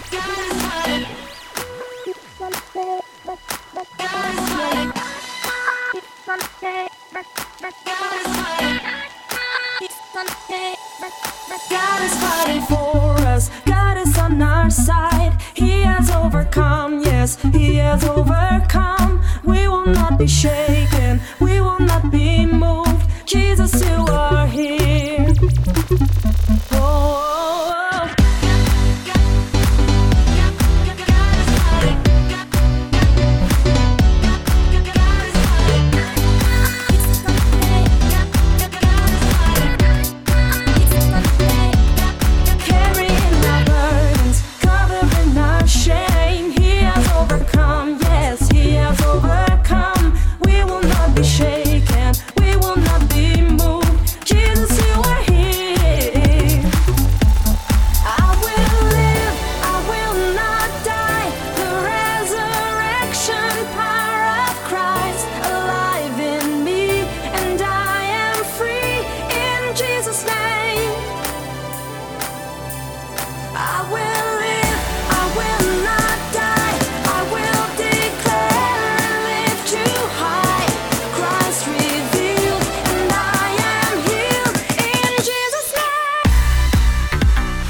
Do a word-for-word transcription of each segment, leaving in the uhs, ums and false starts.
God is fighting for us, God is on our side. He has overcome, yes, He has overcome. We will not be shaken, we will not be moved. Jesus, you are here. Oh, carrying our burdens, covering our shame. He has overcome, yes, He has overcome. We will not be shaken, we will not be moved. Jesus, you are here. I will live, I will not die. The resurrection power of Christ alive in me, and I am free in Jesus' name. I will live, I will not die. I will declare and lift you high. Christ revealed, and I am healed in Jesus' name.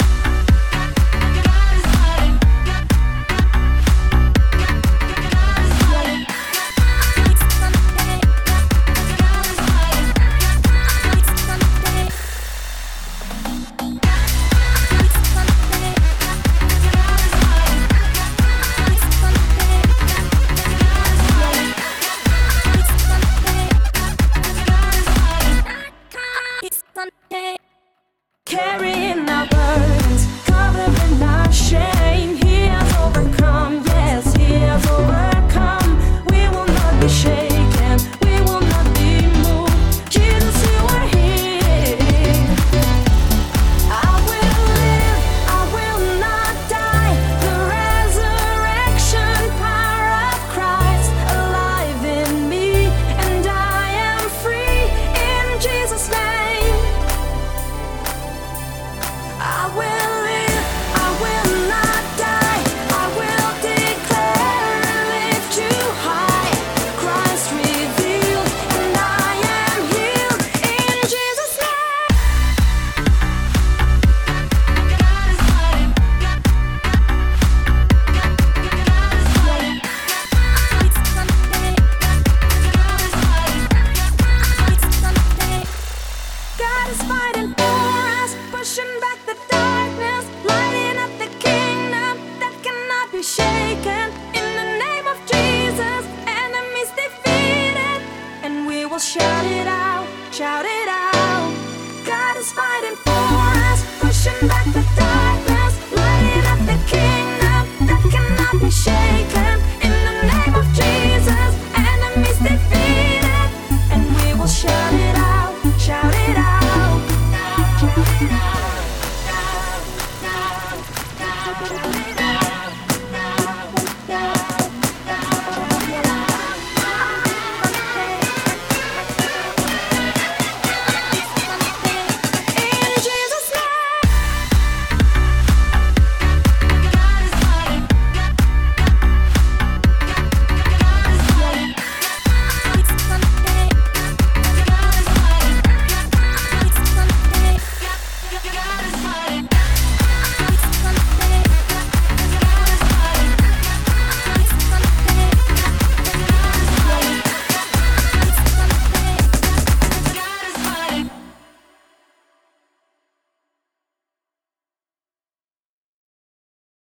Carrying our burdens, covering our shame. He has overcome, yes, He has overcome. We will not be shaken, we will not be moved. Jesus, you are here. I will live, I will not die. The resurrection power of Christ alive in me, and I am free in Jesus' name. I will live, I will not die. I will declare and lift you high. Christ revealed, and I am healed in Jesus' name. God is fighting for us, pushing back the darkness, lighting up the kingdom that cannot be shaken. In the name of Jesus, enemies defeated, and we will shout it